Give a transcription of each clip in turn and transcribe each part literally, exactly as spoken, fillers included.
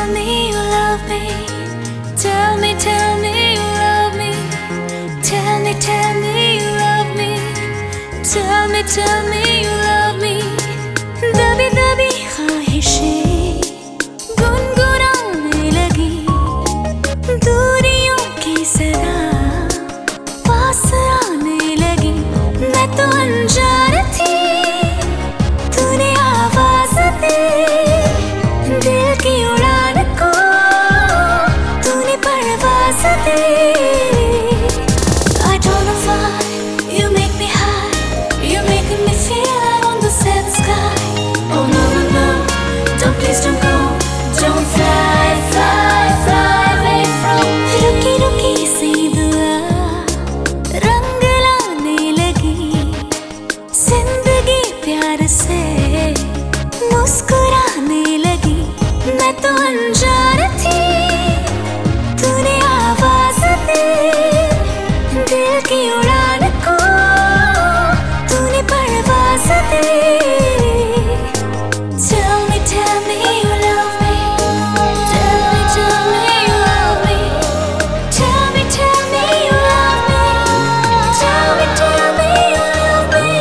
me you love me. Tell me, tell me you love me. Tell me, tell me you love me. Tell me, tell me you love me. दबी दबी ख्वाहिशें गुनगुनाने लगी, दूरियों की सदा पास आने लगी। मैं तो अनजान थी, तूने आवाज दी, दिल की उड़ान को तूने परवाज दी। I don't know why you make me high, you're making me feel like on the seventh sky. Oh no no no, don't please don't go, don't fly fly fly away from me. रुकी रुकी सी दुआ रंग लाने लगी, जिंदगी प्यार से मुस्कुराने लगी। मैं तो अनजान थी, तूने आवाज दी, दिल की उड़ान को तूने परवाज दी। Tell me, tell me you love me. Tell me, tell me you love me. Tell me, tell me you love me. Tell me, tell me you love me.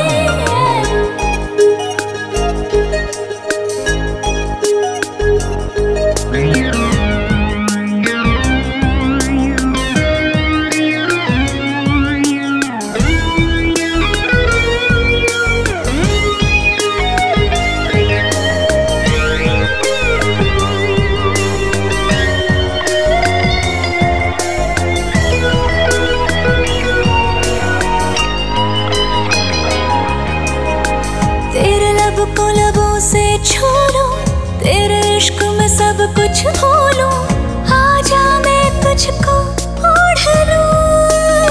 तेरे लब को लबों से छू लूं, तेरे इश्क में सब कुछ भूलूं। आजा मैं तुझको ओढ़ लूं,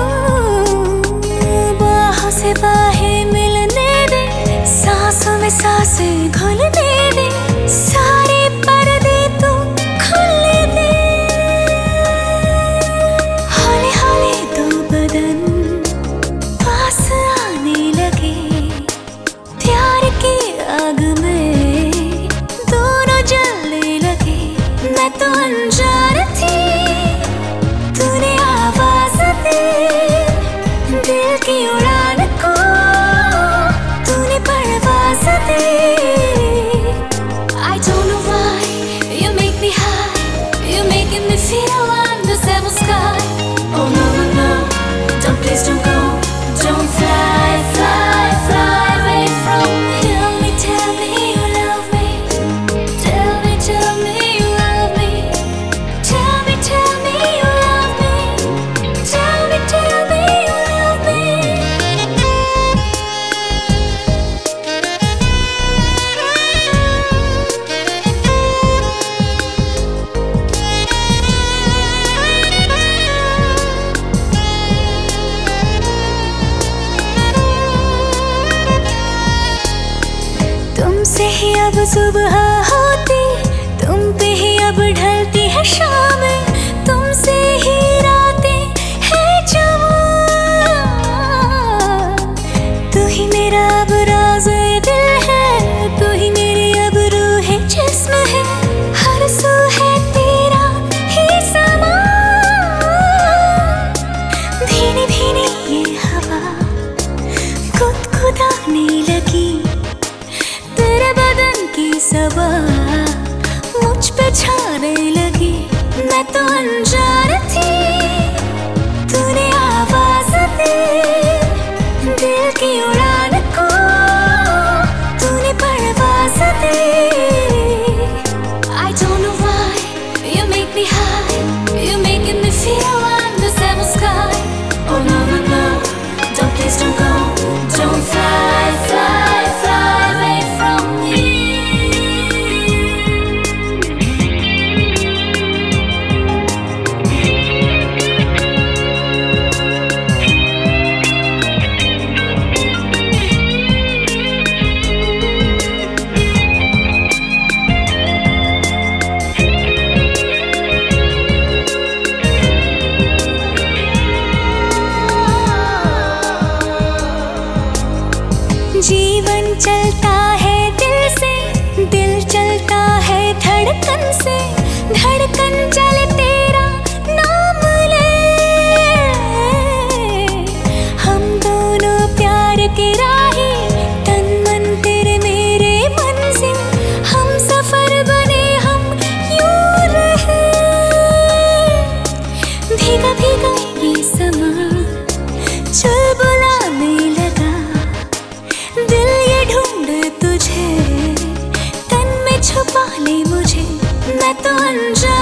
बाहों से बाहें मिलने दे, सांसों में सांसें घुलने दे, सारे पर्दे तू खुलने दे। हौले हौले दो बदन पास आने लगे, प्यार की आग में दोनों जलने लगे। मैं तो अनजान थी, तूने आवाज दी, दिल की उड़ान को तूने परवाज दी। I don't know why you make me high, you're making me feel like the seventh sky. Oh no no no, don't please don't go, don't fly fly fly away from me. Tell me, tell me you love me. Tell me, tell me you love me. Tell me, tell me you love me. Tell me, tell me you love me. तुमसे ही अब सुबह होती, तुम पे ही अब ढलती है शाम, तुमसे ही रातें हैं जवां। तू ही मेरा अब राज़ दिल है, तू ही मेरी अब रूह है, जिस्म है, हर सू है तेरा ही समा। भीनी भीनी ये हवा गुदगुदाने लगी, तेरे बदन की सबा मुझ पे छाने लगी। मैं तो अनजान थी, तूने आवाज दी, दिल की उड़ान को तूने परवाज दी। I don't know why you make me high, you're making me feel like the seventh sky. Oh no no no, don't please don't go, don't fly fly fly away from me. बन जा।